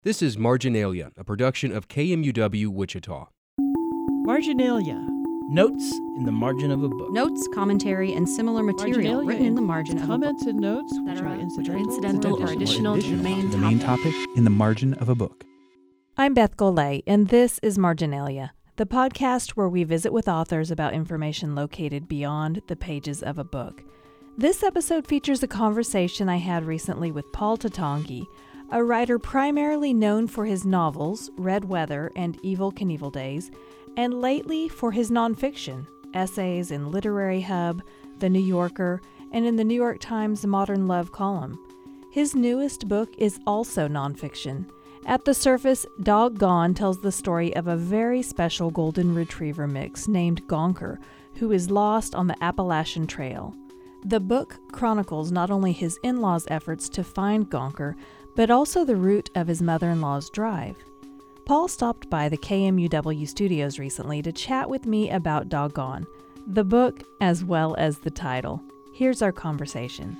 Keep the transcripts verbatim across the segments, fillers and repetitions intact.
This is Marginalia, a production of K M U W Wichita. Marginalia. Notes in the margin of a book. Notes, commentary, and similar material written in the margin of a book. Comments and notes that which are, are which are incidental, incidental or additional to the main the main topic in the margin of a book. I'm Beth Golay, and this is Marginalia, the podcast where we visit with authors about information located beyond the pages of a book. This episode features a conversation I had recently with Paul Tatangi, a writer primarily known for his novels, Red Weather and Evel Knievel Days, and lately for his nonfiction, essays in Literary Hub, The New Yorker, and in the New York Times Modern Love column. His newest book is also nonfiction. At the surface, Dog Gone tells the story of a very special golden retriever mix named Gonker, who is lost on the Appalachian Trail. The book chronicles not only his in-laws' efforts to find Gonker, but also the route of his mother-in-law's drive. Paul stopped by the K M U W studios recently to chat with me about Dog Gone, the book as well as the title. Here's our conversation.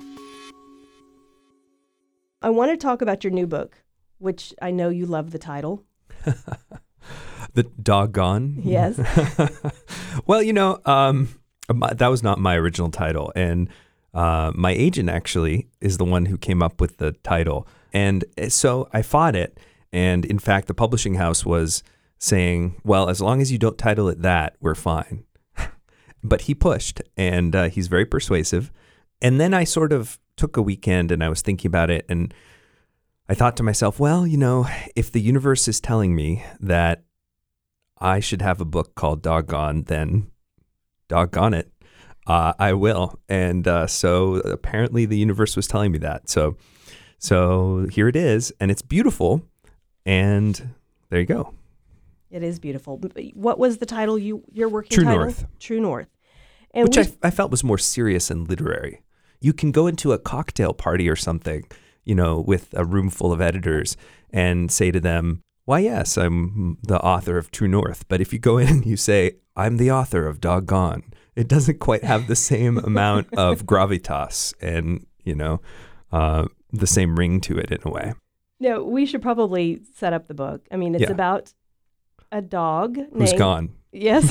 I want to talk about your new book, which I know you love the title. The Dog Gone? Yes. Well, you know, um, my, that was not my original title. And uh, my agent actually is the one who came up with the title. And so I fought it. And in fact, the publishing house was saying, well, as long as you don't title it that, we're fine. But he pushed, and uh, he's very persuasive. And then I sort of took a weekend and I was thinking about it. And I thought to myself, well, you know, if the universe is telling me that I should have a book called Dog Gone, then doggone it, uh, I will. And uh, so apparently the universe was telling me that. So, so here it is, and it's beautiful. And there you go. It is beautiful. What was the title you your working True title? North. True North. And Which we, I, I felt was more serious and literary. You can go into a cocktail party or something, you know, with a room full of editors and say to them, why, yes, I'm the author of True North. But if you go in and you say, I'm the author of Dog Gone, it doesn't quite have the same amount of gravitas and, you know, uh, the same ring to it in a way. No, we should probably set up the book. I mean, it's Yeah. about a dog Who's named, gone? Yes.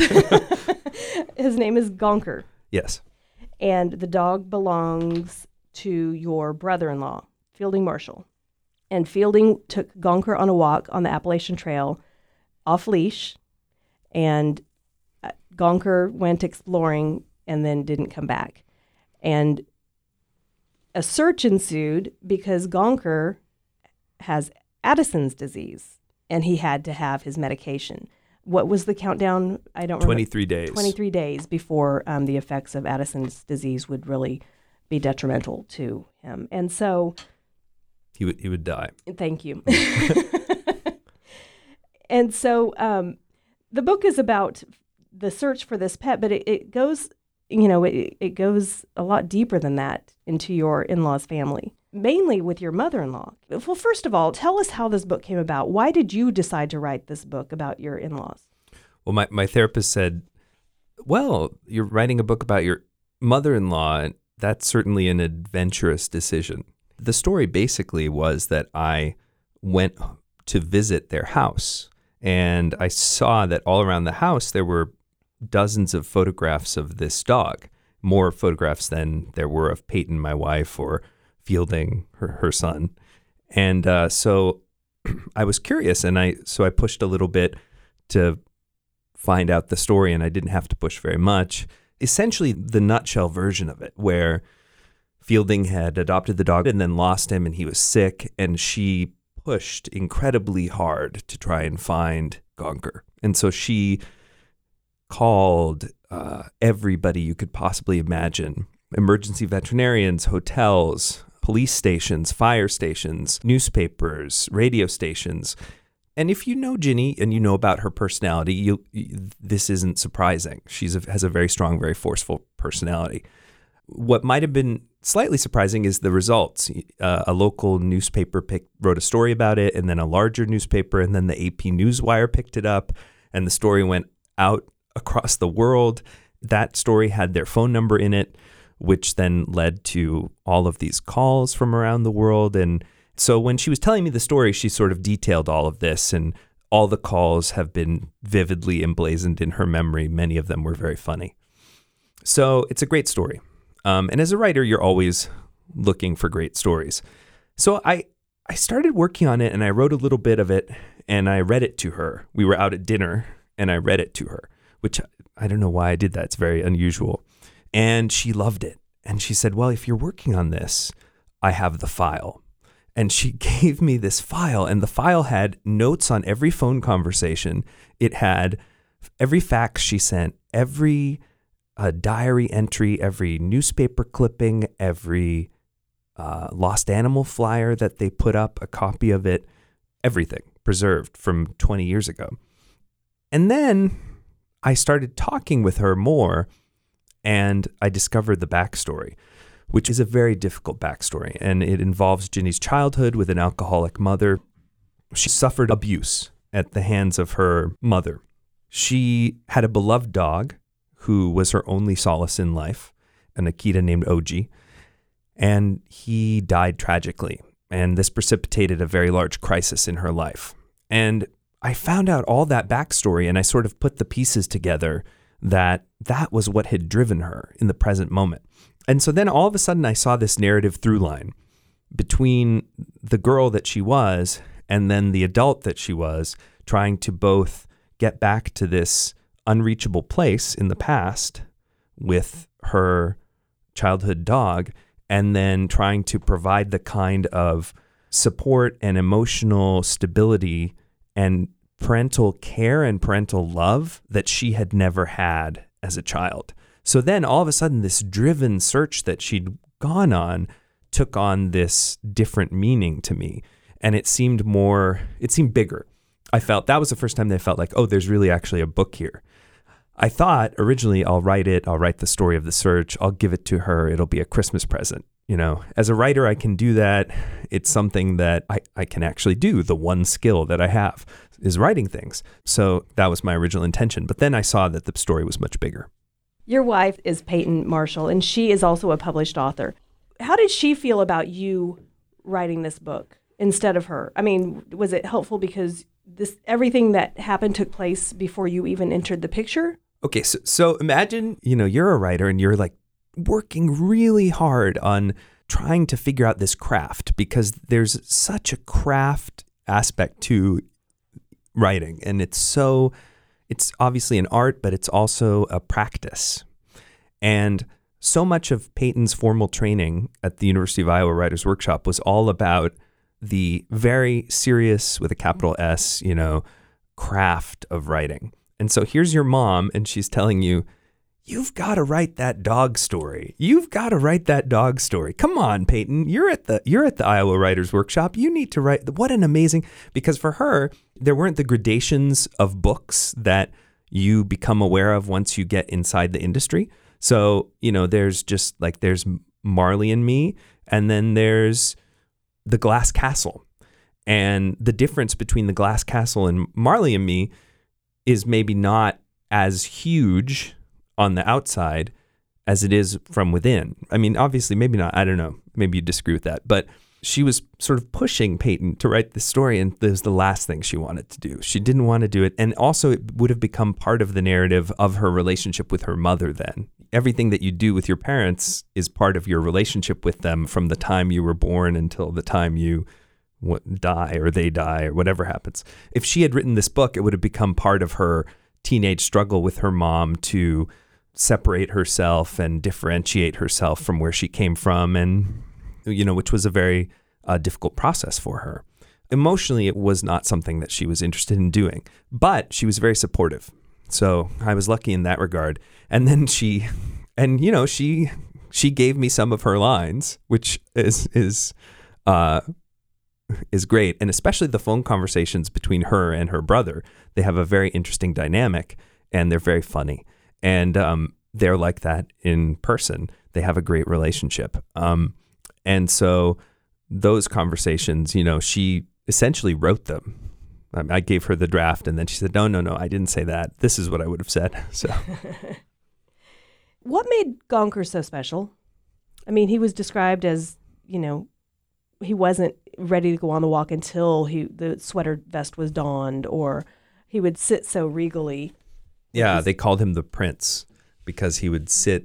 His name is Gonker. Yes. And the dog belongs to your brother-in-law, Fielding Marshall. And Fielding took Gonker on a walk on the Appalachian Trail off leash. And Gonker went exploring and then didn't come back. And a search ensued because Gonker has Addison's disease, and he had to have his medication. What was the countdown? I don't remember. twenty-three days. twenty-three days before um, the effects of Addison's disease would really be detrimental to him. And so... He would, he would die. Thank you. And so um, the book is about the search for this pet, but it, it goes, you know, it, it goes a lot deeper than that into your in-laws' family. Mainly with your mother-in-law. Well, first of all, tell us how this book came about. Why did you decide to write this book about your in-laws? Well, my, my therapist said, well, you're writing a book about your mother-in-law, and that's certainly an adventurous decision. The story basically was that I went to visit their house, and I saw that all around the house there were dozens of photographs of this dog, more photographs than there were of Peyton, my wife, or Fielding, her, her son. And uh, so I was curious, and I so I pushed a little bit to find out the story, and I didn't have to push very much. Essentially, the nutshell version of it, where Fielding had adopted the dog and then lost him, and he was sick, and she pushed incredibly hard to try and find Gonker. And so she called uh, everybody you could possibly imagine, emergency veterinarians, hotels, police stations, fire stations, newspapers, radio stations. And if you know Ginny and you know about her personality, you, this isn't surprising. She has a very strong, very forceful personality. What might have been slightly surprising is the results. Uh, a local newspaper picked, wrote a story about it, and then a larger newspaper, and then the A P Newswire picked it up, and the story went out across the world. That story had their phone number in it, which then led to all of these calls from around the world. And So when she was telling me the story, she sort of detailed all of this, and all the calls have been vividly emblazoned in her memory. Many of them were very funny. So it's a great story. Um, and as a writer, you're always looking for great stories. So I, I started working on it, and I wrote a little bit of it, and I read it to her. We were out at dinner, and I read it to her, which I don't know why I did that. It's very unusual. And she loved it. And she said, well, if you're working on this, I have the file. And she gave me this file, and the file had notes on every phone conversation. It had every fax she sent, every uh, diary entry, every newspaper clipping, every uh, lost animal flyer that they put up, a copy of it, everything preserved from twenty years ago. And then I started talking with her more, and I discovered the backstory, which is a very difficult backstory. And it involves Ginny's childhood with an alcoholic mother. She suffered abuse at the hands of her mother. She had a beloved dog who was her only solace in life, an Akita named Oji, and he died tragically. And this precipitated a very large crisis in her life. And I found out all that backstory, and I sort of put the pieces together that that was what had driven her in the present moment. And so then all of a sudden I saw this narrative through line between the girl that she was and then the adult that she was, trying to both get back to this unreachable place in the past with her childhood dog, and then trying to provide the kind of support and emotional stability and parental care and parental love that she had never had as a child. So then all of a sudden, this driven search that she'd gone on took on this different meaning to me. And it seemed more, it seemed bigger. I felt that was the first time that I felt like, oh, there's really actually a book here. I thought originally I'll write it, I'll write the story of the search, I'll give it to her, it'll be a Christmas present. You know, as a writer, I can do that. It's something that I, I can actually do. The one skill that I have is writing things. So that was my original intention. But then I saw that the story was much bigger. Your wife is Peyton Marshall, and she is also a published author. How did she feel about you writing this book instead of her? I mean, was it helpful because this everything that happened took place before you even entered the picture? Okay, so, so imagine, you know, you're a writer and you're like working really hard on trying to figure out this craft, because there's such a craft aspect to writing, and it's so, it's obviously an art, but it's also a practice. And so much of Peyton's formal training at the University of Iowa Writers Workshop was all about the very serious, with a capital S, you know, craft of writing. And so here's your mom, and she's telling you, you've got to write that dog story. You've got to write that dog story. Come on, Peyton. You're at the you're at the Iowa Writers Workshop. You need to write. What an amazing, because for her, there weren't the gradations of books that you become aware of once you get inside the industry. So, you know, there's just like there's Marley and Me, and then there's The Glass Castle. And the difference between The Glass Castle and Marley and Me is maybe not as huge on the outside as it is from within. I mean, obviously, maybe not. I don't know. Maybe you disagree with that. But she was sort of pushing Peyton to write this story, and it was the last thing she wanted to do. She didn't want to do it. And also, it would have become part of the narrative of her relationship with her mother then. Everything that you do with your parents is part of your relationship with them from the time you were born until the time you die or they die or whatever happens. If she had written this book, it would have become part of her teenage struggle with her mom to separate herself and differentiate herself from where she came from, and, you know, which was a very uh, difficult process for her. Emotionally, it was not something that she was interested in doing, but she was very supportive. So I was lucky in that regard. And then she, and, you know, she, she gave me some of her lines, which is, is, uh, is great. And especially the phone conversations between her and her brother, they have a very interesting dynamic, and they're very funny. And um, they're like that in person. They have a great relationship. Um, and so those conversations, you know, she essentially wrote them. I, I gave her the draft, and then she said, no, no, no, I didn't say that. This is what I would have said. So, what made Gonker so special? I mean, he was described as, you know, he wasn't ready to go on the walk until he the sweater vest was donned, or he would sit so regally. Yeah, they called him the prince because he would sit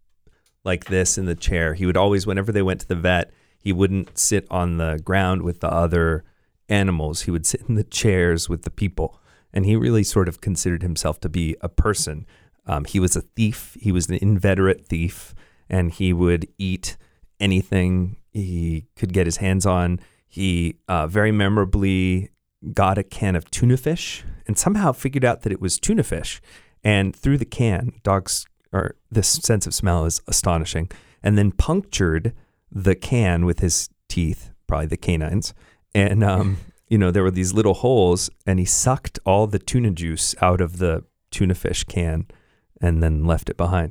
like this in the chair. He would always, whenever they went to the vet, he wouldn't sit on the ground with the other animals. He would sit in the chairs with the people. And he really sort of considered himself to be a person. Um, he was a thief. He was an inveterate thief, and he would eat anything he could get his hands on. He uh, very memorably got a can of tuna fish and somehow figured out that it was tuna fish. And through the can, dogs or this sense of smell is astonishing, and then punctured the can with his teeth, probably the canines. And, um, you know, there were these little holes, and he sucked all the tuna juice out of the tuna fish can and then left it behind.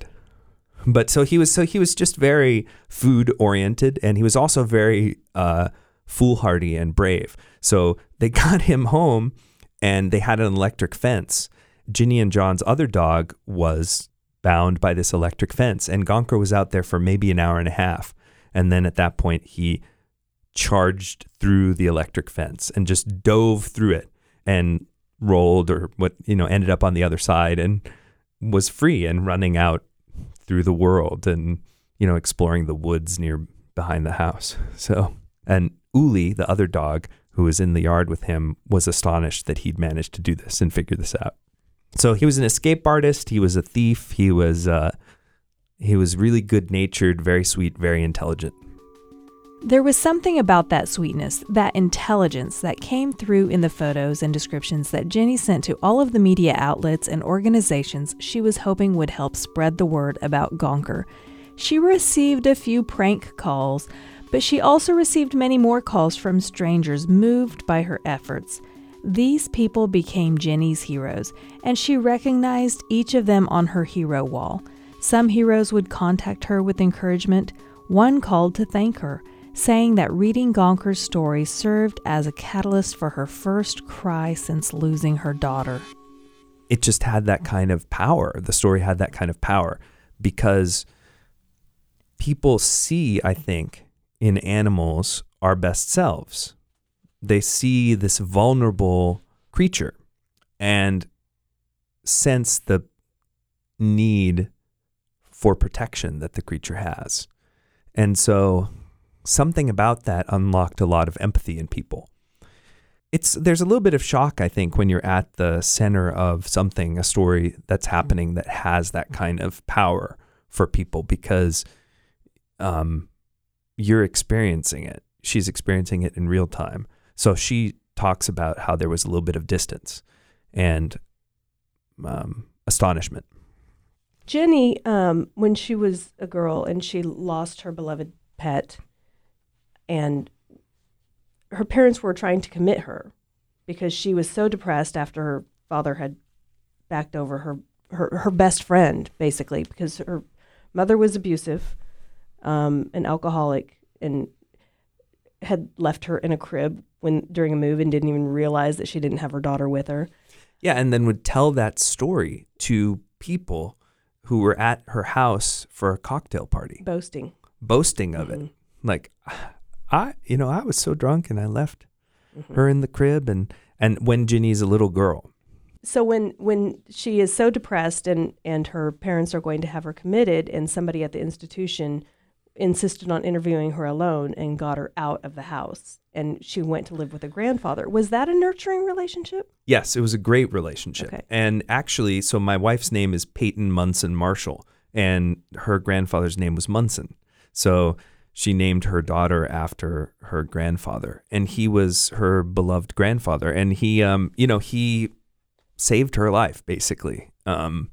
But so he was, so he was just very food oriented, and he was also very uh, foolhardy and brave. So they got him home, and they had an electric fence. Ginny and John's other dog was bound by this electric fence, and Gonker was out there for maybe an hour and a half. And then at that point, he charged through the electric fence and just dove through it and rolled, or what, you know, ended up on the other side and was free and running out through the world and, you know, exploring the woods near behind the house. So, and Uli, the other dog who was in the yard with him, was astonished that he'd managed to do this and figure this out. So he was an escape artist. He was a thief. He was uh, he was really good-natured, very sweet, very intelligent. There was something about that sweetness, that intelligence that came through in the photos and descriptions that Ginny sent to all of the media outlets and organizations she was hoping would help spread the word about Gonker. She received a few prank calls, but she also received many more calls from strangers moved by her efforts. These people became Ginny's heroes, and she recognized each of them on her hero wall. Some heroes would contact her with encouragement. One called to thank her, saying that reading Gonker's story served as a catalyst for her first cry since losing her daughter. It just had that kind of power. The story had that kind of power because people see, I think, in animals our best selves. They see this vulnerable creature and sense the need for protection that the creature has. And so something about that unlocked a lot of empathy in people. It's there's a little bit of shock, I think, when you're at the center of something, a story that's happening that has that kind of power for people, because um, you're experiencing it. She's experiencing it in real time. So she talks about how there was a little bit of distance and um, astonishment. Ginny, um, when she was a girl and she lost her beloved pet, and her parents were trying to commit her because she was so depressed after her father had backed over her, her, her best friend, basically, because her mother was abusive, um, an alcoholic, and had left her in a crib when during a move and didn't even realize that she didn't have her daughter with her. Yeah, and then would tell that story to people who were at her house for a cocktail party. Boasting. Boasting of mm-hmm. it. Like, I, you know, I was so drunk and I left mm-hmm. her in the crib, and, and when Ginny's a little girl. So when, when she is so depressed and, and her parents are going to have her committed, and somebody at the institution insisted on interviewing her alone and got her out of the house, and she went to live with a grandfather. Was that a nurturing relationship? Yes, it was a great relationship. Okay. And actually, so my wife's name is Peyton Munson Marshall, and her grandfather's name was Munson. So she named her daughter after her grandfather, and he was her beloved grandfather. And he, um, you know, he saved her life, basically. Um,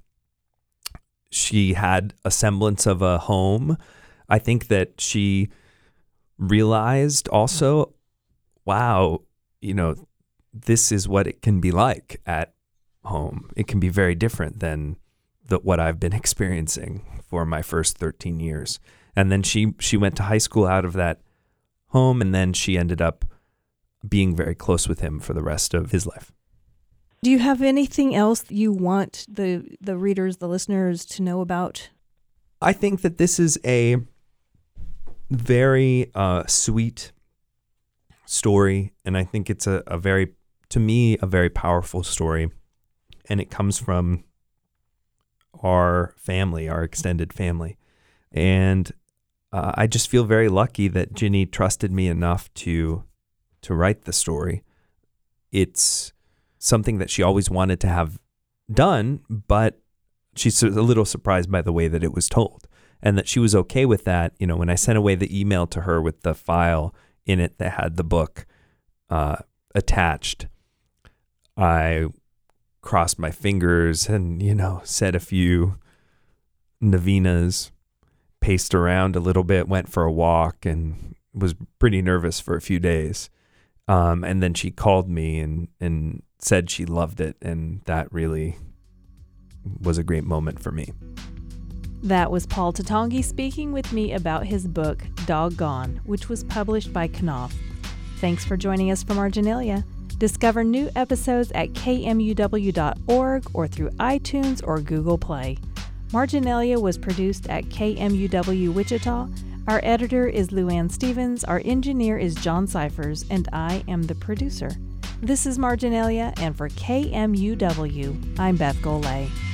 she had a semblance of a home. I think that she realized also, wow, you know, this is what it can be like at home. It can be very different than the, what I've been experiencing for my first thirteen years. And then she, she went to high school out of that home, and then she ended up being very close with him for the rest of his life. Do you have anything else that you want the, the readers, the listeners to know about? I think that this is a very uh, sweet story, and I think it's a, a very, to me, a very powerful story, and it comes from our family, our extended family. And uh, I just feel very lucky that Ginny trusted me enough to to write the story. It's something that she always wanted to have done, but she's a little surprised by the way that it was told, and that she was okay with that. You know, when I sent away the email to her with the file in it that had the book uh, attached, I crossed my fingers and, you know, said a few novenas, paced around a little bit, went for a walk, and was pretty nervous for a few days. Um, and then she called me and, and said she loved it. And that really was a great moment for me. That was Paul Tatongi speaking with me about his book, Doggone, which was published by Knopf. Thanks for joining us for Marginalia. Discover new episodes at K M U W dot org or through iTunes or Google Play. Marginalia was produced at K M U W Wichita. Our editor is Luann Stevens, our engineer is John Cyphers, and I am the producer. This is Marginalia, and for K M U W, I'm Beth Golay.